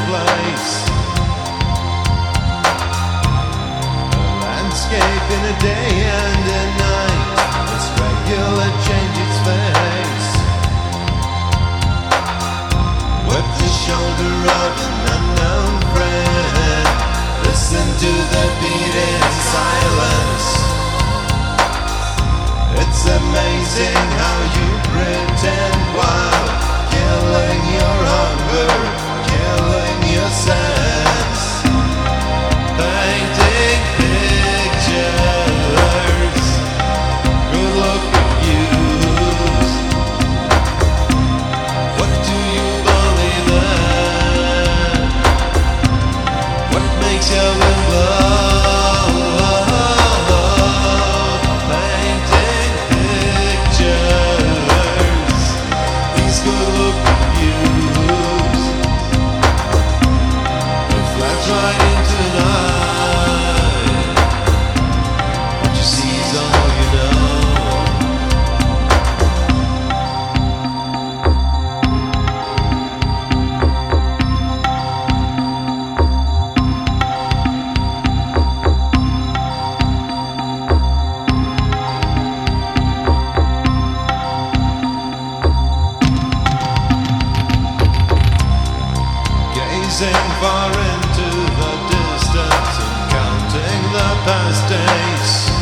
place. A landscape in a day and a night. Its regular change its face. Whip the shoulder of an unknown friend. Listen to the beat in silence. It's amazing how you pretend while killing your hunger, killing your sense. Painting pictures, good looking views. What do you believe in? What makes you in love? Right into night. What you see is all you know. Gazing far into the distance and counting the past days.